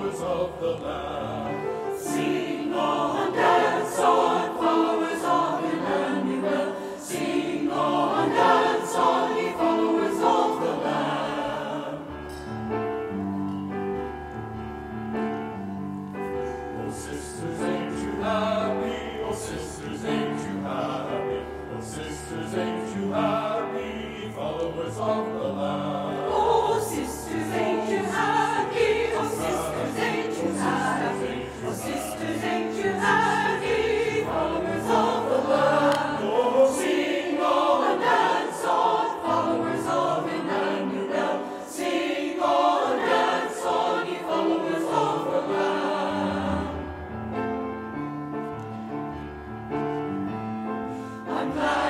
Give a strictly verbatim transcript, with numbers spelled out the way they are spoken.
followers of the Lamb. Sing on, dance on, followers of Emmanuel. Sing on, dance on, ye followers of the Lamb. Oh sisters, ain't you happy? Oh sisters, ain't you happy? Oh sisters, ain't you happy? Followers of the Lamb. Oh, sisters, ain't you happy? Oh, sisters, ain't you happy? Oh, sisters, ain't you happy? Followers of the Lamb. Oh, Sing on, dance on, followers of Emmanuel. Sing on, dance on, ye followers of the Lamb. I'm glad.